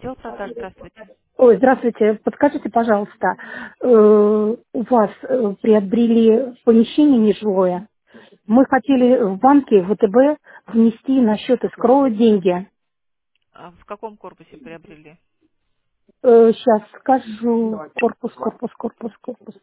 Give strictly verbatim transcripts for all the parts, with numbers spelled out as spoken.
Отдел продаж, здравствуйте. Ой, здравствуйте. Подскажите, пожалуйста, э, у вас э, приобрели помещение нежилое. Мы хотели в банке ВТБ внести на счет эскроу деньги. А в каком корпусе приобрели? сейчас скажу. Корпус, корпус, корпус, корпус.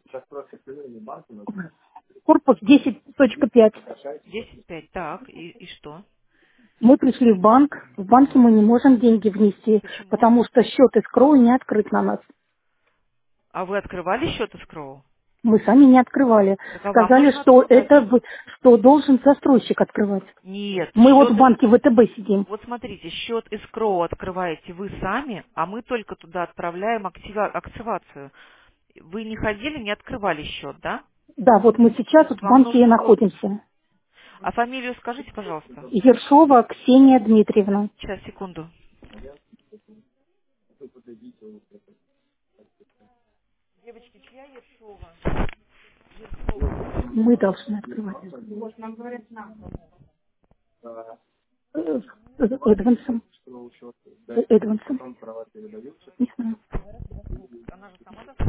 Корпус десять точка пять. Десять пять. Так, и, и что? Мы пришли в банк. В банке мы не можем деньги внести, Почему? потому что счет эскроу не открыт на нас. А вы открывали счет Искроу? Мы сами не открывали. Так а вам Сказали, нужно что открывать. это в- что должен застройщик открывать. Нет, Мы вот в счет... банке ВТБ сидим. Вот смотрите, счет Искроу открываете вы сами, а мы только туда отправляем актива- активацию. Вы не ходили, не открывали счет, да? Да, вот мы сейчас вот в Вам банке и нужен корпус. находимся. А фамилию скажите, пожалуйста. Ершова Ксения Дмитриевна. Сейчас, секунду. Девочки, чья Ершова? Мы должны открывать. Э, э, Эдвансом. Э, Эдвансом. Не знаю. Она же сама должна.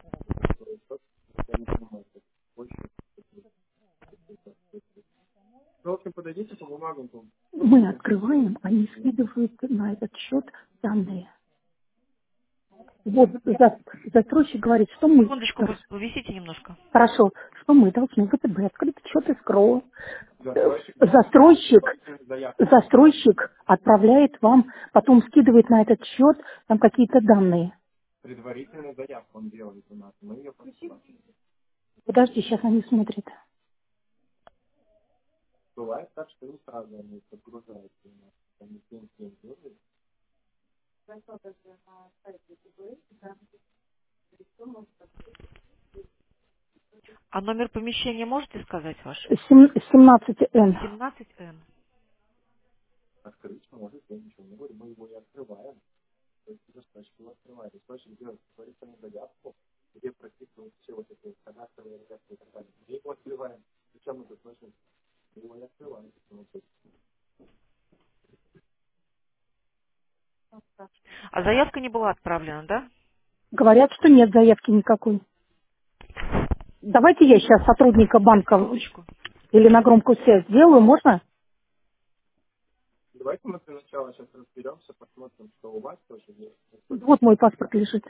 Мы открываем, они скидывают на этот счет данные. Вот за- застройщик говорит, что мы, Секундочку, хор- вы повисите немножко. хорошо, что мы должны в ВТБ открыть счет эскроу. Застройщик, застройщик отправляет вам, потом скидывает на этот счет там какие-то данные. Подожди, сейчас они смотрят. А номер помещения можете сказать ваш? Сем- семнадцать эн. семнадцать эн. А заявка не была отправлена, да? Говорят, что нет заявки никакой. Давайте я сейчас сотрудника банка Секундочку. или на громкую связь сделаю, можно? Вот мой паспорт лежит.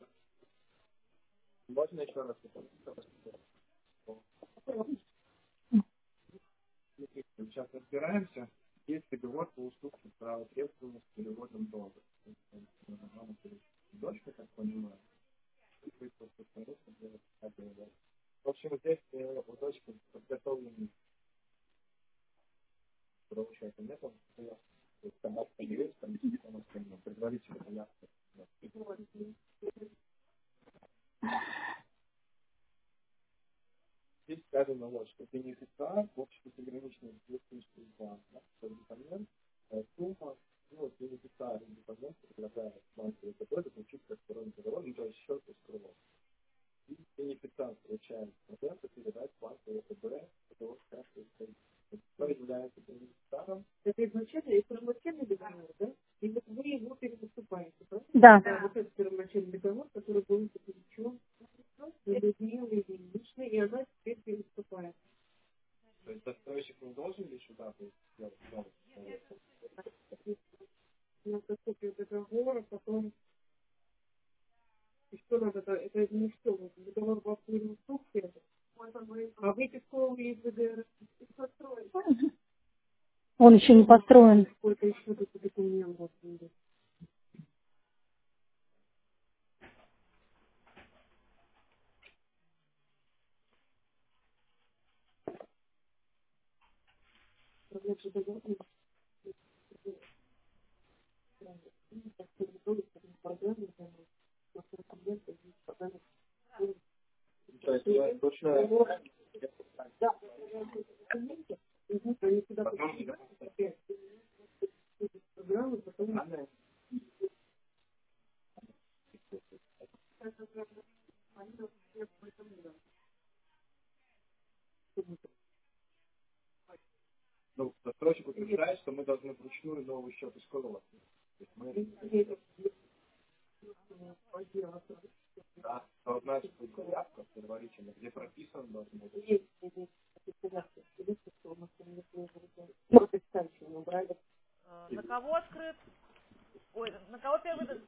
Да. Он еще не построен. Э, На кого открыт? Ой, на кого первый... д-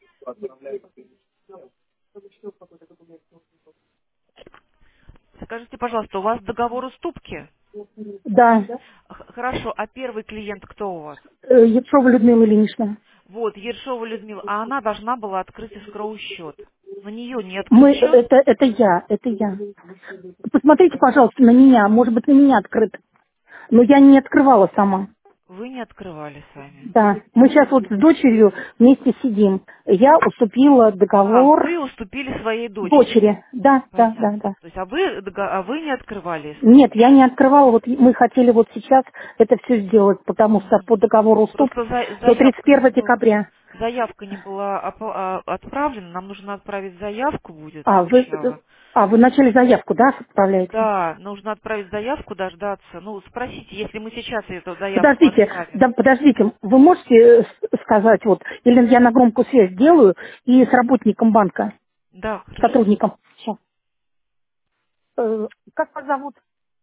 Скажите, пожалуйста, у вас договор уступки? Да, Х- Хорошо, а первый клиент кто у вас? э, Ершова Людмила Ильинична. Вот, Ершова Людмила, а она должна была открыть эскроу счет. На нее не открыт Мы, счет? это, это я, это я. Посмотрите, пожалуйста, на меня, может быть, на меня открыт. Но я не открывала сама. Вы не открывали сами. Да, мы сейчас вот с дочерью вместе сидим. Я уступила А, договор вы уступили своей дочери. дочери. Да, да, да, Понятно. да. То есть, а вы, дого- а вы не открывали эскроу? Нет, я не открывала, вот мы хотели вот сейчас это все сделать, потому что по договору уступки Просто за- до тридцать заявка не первого была, декабря. заявка не была опо- а, отправлена, нам нужно отправить заявку будет А, вы, сначала. а, вы начали заявку, да, отправляете? Да, нужно отправить заявку, дождаться. Ну, спросите, если мы сейчас эту заявку Подождите, отправим. да, подождите, вы можете э, с- сказать, вот, или я на громкую связь делаю и с работником банка, Да, с хорошо. сотрудником. Сейчас. Э, как вас зовут?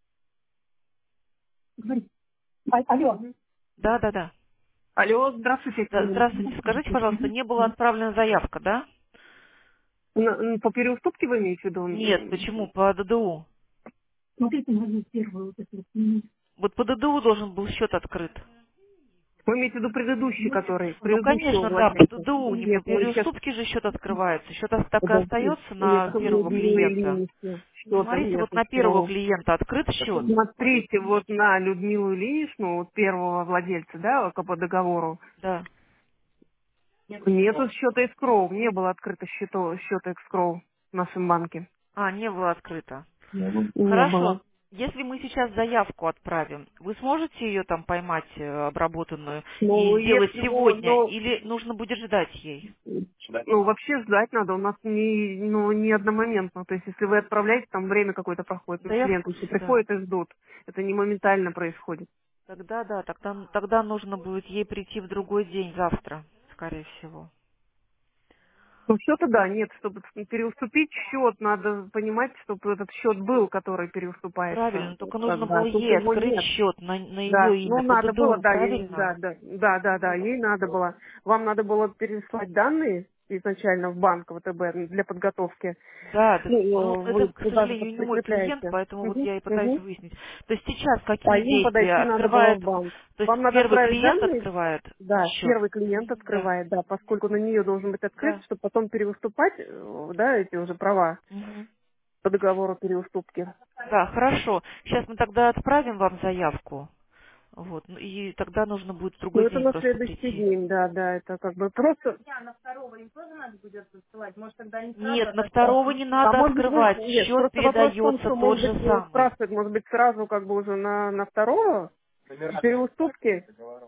Говори. А- алло. Да, да, да. Алло, здравствуйте. Да, здравствуйте, скажите, пожалуйста, не была отправлена заявка, да? На- м, По переуступке вы имеете в виду? Нет, М, почему? По ДДУ. Смотрите, мою первую вот эту. м, Вот по ДДУ должен был счет открыт. Вы имеете в виду предыдущий, который, Ну, предыдущего конечно, да, по владельца? ДДУ, не по Нет, мы сейчас переуступке же счет открывается. Счет ос- так и подожди. остается Нет, на у первого Людмилы клиента. Ильиничны что-то Посмотрите, нет вот на первого еще. клиента открыт счет. Смотрите, вот на Людмилу Ильиничну, вот первого владельца, да, как по договору, Да. нету счета эскроу, не было открыто счета, счета эскроу в нашем банке. А, не было открыто. Не было. Хорошо. Если мы сейчас заявку отправим, вы сможете ее там поймать, э, обработанную, Ну, и сделать если, ну, сегодня, ну, или нужно будет ждать ей? Ну, вообще ждать надо. У нас не, ну, не одномоментно. То есть, если вы отправляете, там время какое-то проходит. Ну, клиенты Заявку, еще да. приходят и ждут. Это не моментально происходит. Тогда да, тогда, тогда нужно будет ей прийти в другой день, завтра, скорее всего. Ну, счета, да, нет. Чтобы переуступить счет, надо понимать, чтобы этот счет был, который переуступается. Правильно, только Как нужно бы, было а тут ей его открыть нет. счет на, на Да, ее ну имя по надо было, ДДУ, да, ей, правильно? да, да, да, да, да, ей надо было. Вам надо было переслать данные изначально в банк ВТБ для подготовки. Да, да, ну Ну, это, вы к туда же сожалению, не мой клиент, прикрепляете. поэтому вот Угу, я и пытаюсь угу. выяснить. То есть сейчас А какие им действия? подойти надо было Открывает, в банк. то есть Вам надо первый отправить клиент данные? открывает Да, счет? первый клиент Да. открывает, да, поскольку на нее должен быть открыт, Да. чтобы потом переуступать, э, да, эти уже права Мгм. по договору переуступки. Да, хорошо. Сейчас мы тогда отправим вам заявку. Вот. ну, И тогда нужно будет в Ну, другой это день на просто следующий прийти. день, да, да, это как бы просто... Нет, на второго не А надо может быть, вы... открывать. Нет, Счет просто вопрос в том, передается что, тот может же быть, э, самый. спрашивать, может быть, сразу как бы уже на, на второго переуступки.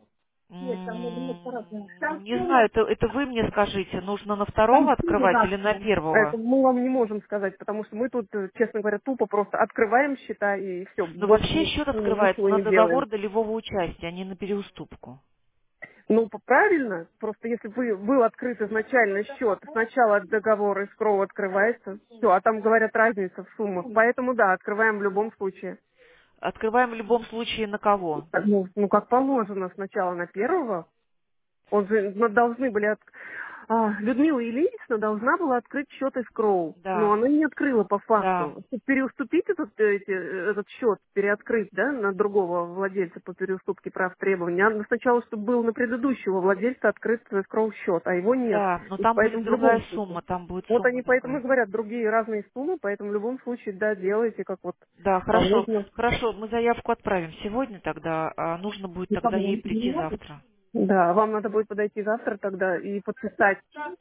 М, Ну, не знаю, это, это вы мне скажите, нужно на второго открывать или на Это первого? мы вам не можем сказать, потому что мы тут, э, честно говоря, тупо просто открываем счета и все, Но больше вообще ни- счет открывается ничего на не делаем. договор долевого участия, а не на переуступку. Ну, п- правильно, просто если бы был открыт изначально счет, сначала договор и скроу открывается, все, а там говорят разница в суммах, поэтому да, открываем в любом случае. Открываем в любом случае на кого? Ну, ну, как положено, сначала на первого. Он же, мы должны были... от- а, Людмила Ильинична должна была открыть счет эскроу, но Да, она не открыла по да, факту. Чтобы переуступить этот, эти, этот счет, переоткрыть, да, на другого владельца по переуступке прав требований, надо сначала, чтобы был на предыдущего владельца открыт эскроу счет, а его нет. да, но И там будет поэтому в другая любом случае. сумма, там будет Вот сумма они поэтому и другая. говорят другие разные суммы, поэтому в любом случае, да, делайте как вот Да, хорошо, положено. хорошо, мы заявку отправим сегодня тогда, а нужно будет тогда ей прийти завтра. Да, вам надо будет подойти завтра тогда и подписать.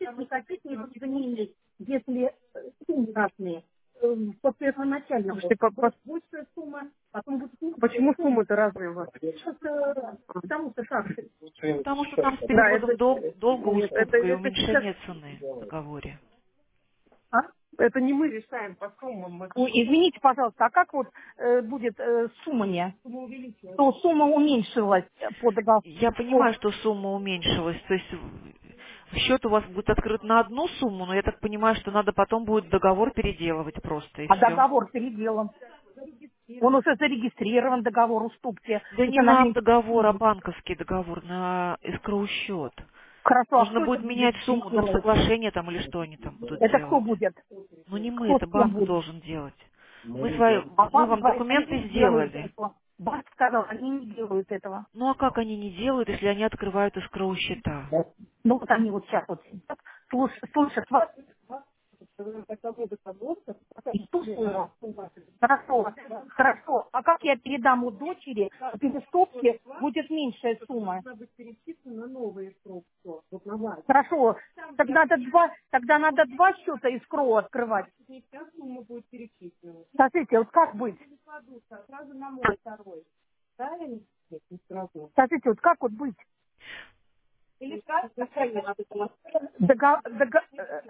Если э, суммы разные, э, по первоначальному, Слушайте, по- по- будет большая сумма, потом будет меньшая почему сумма. суммы-то разные у вас? Сейчас, э, потому что как? Потому что там с Да, это, переводом дол- долга нет, это, уступка и это сейчас, уменьшение цены в договоре. А? это не мы решаем по суммам. Мы- Ой, извините, пожалуйста, а как вот э, будет э, сумма не? То сумма уменьшилась по Я договору. понимаю, что сумма уменьшилась, то есть в- счет у вас будет открыт на одну сумму, но я так понимаю, что надо потом будет договор переделывать просто, и А все. договор переделан. Он уже зарегистрирован, договор уступки. Да Это не на на меньше договор, а суммы. банковский договор, на escrow счет. Хорошо, а Нужно кто это будет будет менять сумму на делать? соглашение там или что они там будут Это кто делать. будет? Ну не мы, Кто это с кем банк будет? должен делать. Мы свои, А мы банк вам говорит, они документы не делают сделали. этого. Банк сказал, они не делают этого. Ну а как они не делают, если они открывают escrow счета? Ну вот они вот сейчас вот сидят, слушают, слушают вас. И слушают. Хорошо, хорошо. А как я передам у дочери, в переступке будет меньшая сумма? Хорошо, тогда надо два, тогда надо два счета из КРО открывать. Скажите, вот как быть? Скажите, вот как вот быть? Дого- дого-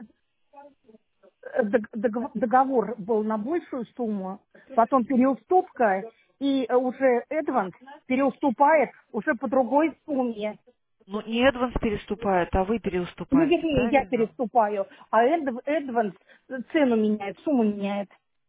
э, дог- дог- договор был на большую сумму, потом переуступка, и э, уже Эдванс переуступает уже по другой сумме. Ну не Эдванс переступает, а вы Ну, переуступаете, вернее, я правильно? переступаю, а Эд- Эдванс цену меняет, сумму меняет.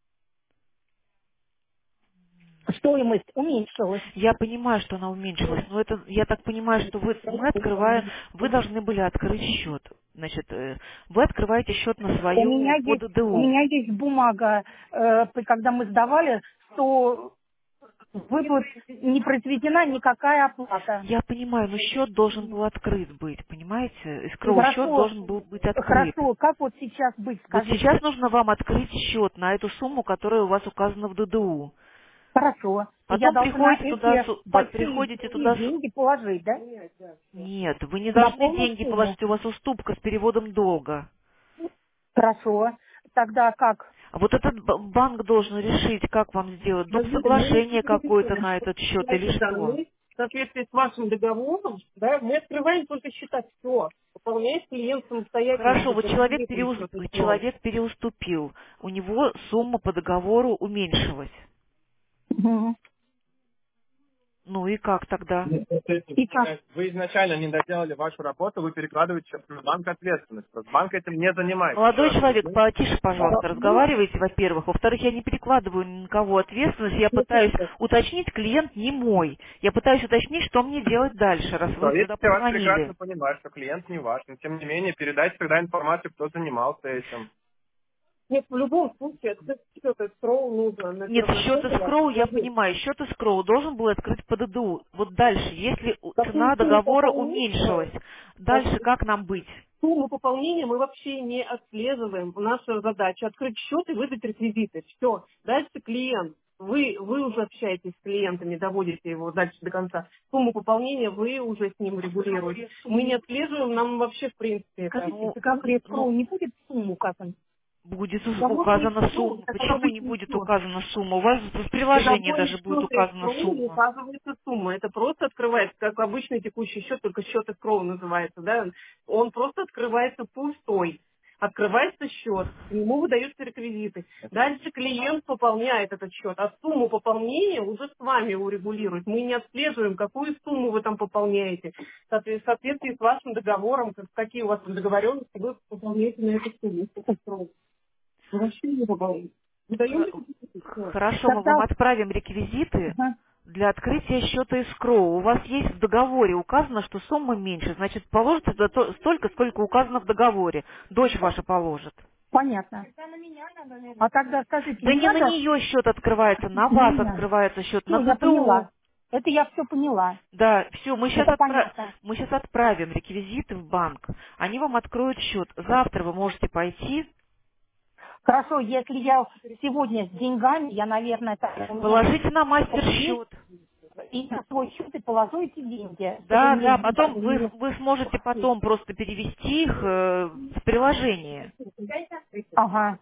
Стоимость уменьшилась. Я понимаю, что она уменьшилась, но это, я так понимаю, что вы, мы открываем, вы должны были открыть счет. Значит, э, вы открываете счет на У меня свою по есть, у ДДУ. меня есть бумага, э, п- когда мы сдавали, что выплат не произведена никакая оплата. Я понимаю, но счет должен был открыт быть, понимаете? Escrow счет Хорошо, должен был быть открыт. хорошо, как вот сейчас быть, Вот скажите? сейчас нужно вам открыть счет на эту сумму, которая у вас указана в ДДУ. Хорошо, я Потом должна приходите туда, эти с- по- большие приходите туда с... деньги положить, да? Нет, вы не На должны полную деньги сумму? положить, у вас уступка с переводом долга. Хорошо, тогда как? А вот этот б- банк должен решить, как вам сделать, доп. Смотрите, мы Соглашение какое-то рекомендуем, на что этот счет или нашей что. стороны, в соответствии с вашим договором, да, мы открываем только счета, все. Выполняет клиент самостоятельно Хорошо, уже вот по человек, реквизитам переус- счет устроен. человек переуступил, у него сумма по договору уменьшилась. Мгм. Ну и как тогда? Нет, то есть, И как? вы изначально не доделали вашу работу, вы перекладываете сейчас на банк ответственность. Просто банк этим не занимается. Еще Молодой раз человек, объясню. потише, пожалуйста, разговаривайте, во-первых. Во-вторых, я не перекладываю ни на кого ответственность, я пытаюсь уточнить, клиент не мой. Я пытаюсь уточнить, что мне делать дальше, раз Что, вы если сюда я вас прекрасно позвонили. понимаю, что клиент не ваш, но тем не менее передайте тогда информацию, кто занимался этим. Нет, в любом случае, это счет escrow нужно на Нет, счет первоначальное. escrow, я понимаю, счет escrow должен был открыть по ДДУ. Вот дальше, если у- Какую цена сумму договора пополнить? уменьшилась, дальше как нам быть? Сумму пополнения мы вообще не отслеживаем. Наша задача открыть счет и выдать реквизиты. Все. Дальше клиент. Вы, вы уже общаетесь с клиентами, доводите его дальше до конца. Сумму пополнения вы уже с ним регулируете. Мы не отслеживаем, нам вообще в принципе это. Скажите, Ну, в договоре ну, скроу не будет сумму указан? будет В у- договоре указана escrow сумма. это Почему не обычный будет счет. указана сумма? У вас в В приложении договоре даже будет счета указана escrow не сумма. указывается сумма. Это просто открывается, как обычный текущий счет, только счет escrow называется. Да? Он просто открывается пустой. Открывается счет, к нему выдаются реквизиты. Дальше клиент пополняет этот счет, а сумму пополнения уже с вами урегулирует. Мы не отслеживаем, какую сумму вы там пополняете. В соответ- в соответствии с вашим договором, как- какие у вас там договоренности, вы пополняете на эту сумму. Это строго. Мы вообще не пополняем. Выдаем Х- реквизиты, всё. Хорошо, мы Тогда, вам отправим реквизиты ага, для открытия счета escrow. У вас есть в договоре указано, что сумма меньше. Значит, положите туда то- столько, сколько указано в договоре. Дочь ваша положит. понятно. А тогда скажите, Да не не на надо? нее счет открывается, на На вас меня. открывается счет, на Все, я ДДУ. поняла. Это я все поняла. Да, все, мы сейчас Это понятно. мы сейчас отправим реквизиты в банк. Они вам откроют счет. Завтра вы можете пойти, Хорошо, если я сегодня с деньгами, я, наверное, так, у меня положите на мастер есть, счет. и на свой счет и положу эти деньги, чтобы Да, мне да, с потом вы, деньгами вы сможете потом просто перевести их э, в приложение. не- Ага,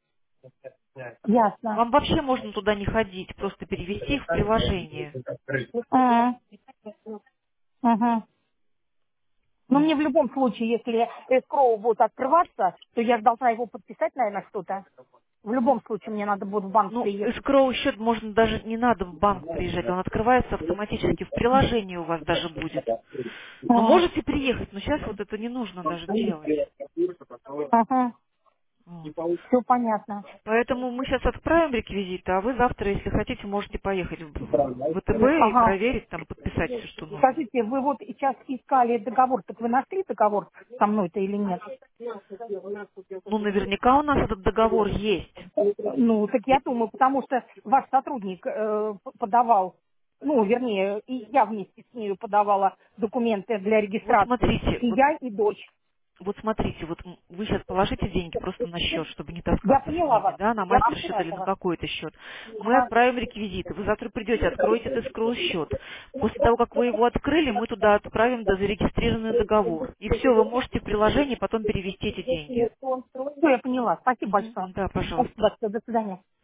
ясно. Вам вообще можно туда не ходить, просто перевести их в приложение. Ага, ага. Но мне в любом случае, если эскроу будет открываться, то я же должна его подписать, наверное, что-то. В любом случае мне надо будет в банк Ну, приехать. escrow счет можно даже не надо в банк приезжать, он открывается автоматически, в приложении у вас даже будет. Но А, можете приехать, но сейчас вот это не нужно даже делать. ага. Вот. Все понятно. Поэтому мы сейчас отправим реквизиты, а вы завтра, если хотите, можете поехать в в ВТБ и Ага. проверить, там, подписать все, что нужно. Скажите, вы вот сейчас искали договор, так вы нашли договор со мной-то или нет? Ну, наверняка у нас этот договор есть. Ну, так я думаю, потому что ваш сотрудник э, п- подавал, ну, вернее, и я вместе с нею подавала документы для Вот регистрации. смотрите, И вот, я, и дочь. вот смотрите, вот м, вы сейчас положите деньги просто на счет, чтобы не Я таскаться с поняла ними, вас. да, на Я мастер счет поняла или на этого. какой-то счет. Мы Ага. отправим реквизиты. Вы завтра придете, откроете этот скролл счет. После того, как вы его открыли, мы туда отправим да, зарегистрированный договор. И все, вы можете в приложении потом перевести эти деньги. Все, я поняла. Спасибо Мгм. большое. Да, пожалуйста. Спасибо. До свидания.